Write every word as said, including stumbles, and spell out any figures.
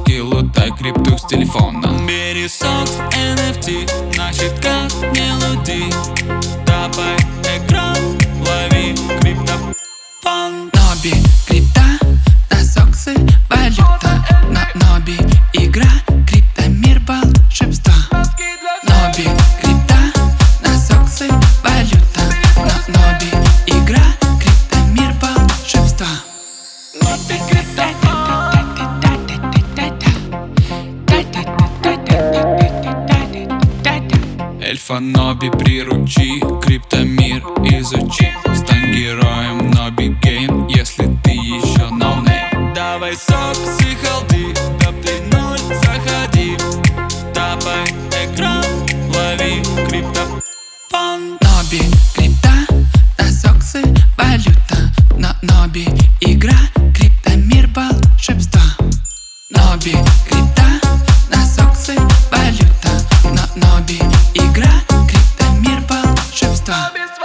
сотки, лутай крипту с телефона. Бери сокс, эн эф ти, на щитках мелодий. Тапай экран, лови криптофон. Ноби, крипта, на соксы, валюта. На Ноби игра, криптомир, волшебство. Ноби, крипта, на соксы, валюта. На Ноби игра, криптомир, волшебство. Ноби, крипта. Эльфа Ноби приручи, криптомир изучи. Стань героем Ноби Гейм, если ты еще ноунейм. Давай сокс и холди, топ три ноль заходи. Тапай экран, лови криптофон. Ноби, крипта, на соксы, валюта. На Ноби игра, криптомир, волшебство. Ноби, крипта, на соксы, валюта. На Ноби игра, криптомир, волшебство.